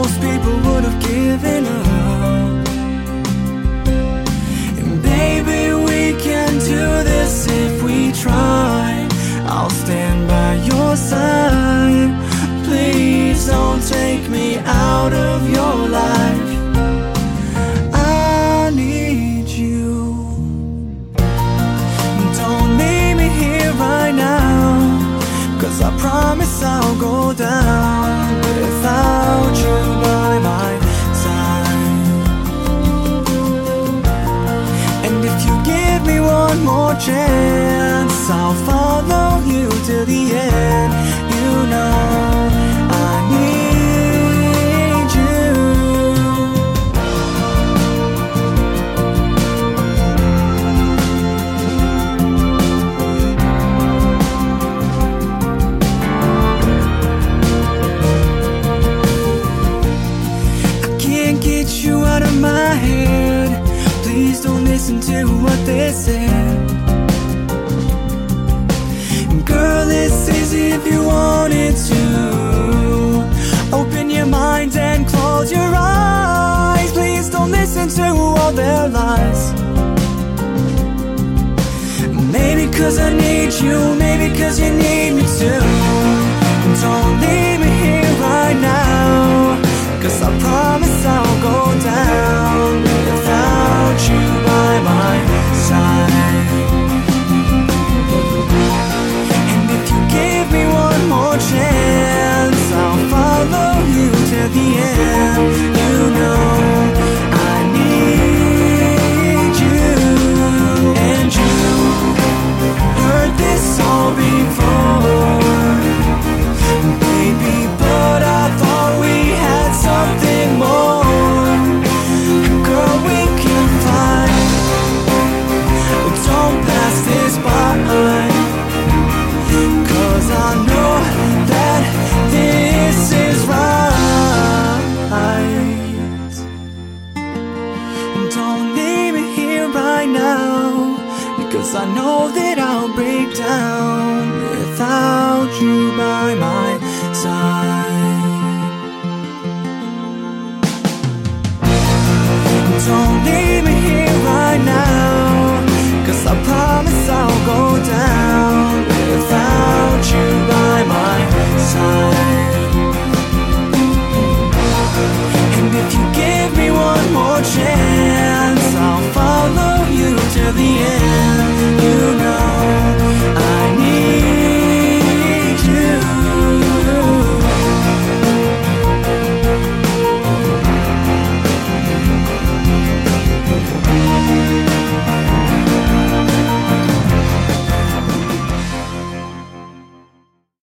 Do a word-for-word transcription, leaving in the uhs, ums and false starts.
most people would have given up. And baby, we can do this if we try. I'll stand by your side. Please don't take me out of your life. I need you. Don't leave me here right now, 'cause I promise I'll go down without you by my side. And if you give me one more chance, I'll follow you to the end. You know I need you. I can't get you out of my head. Please don't listen to what they said. Girl, it's easy if you wanted to. Open your mind and close your eyes. Please don't listen to all their lies. Maybe 'cause I need you, maybe 'cause you need me too. Don't leave me here right now, 'cause I promise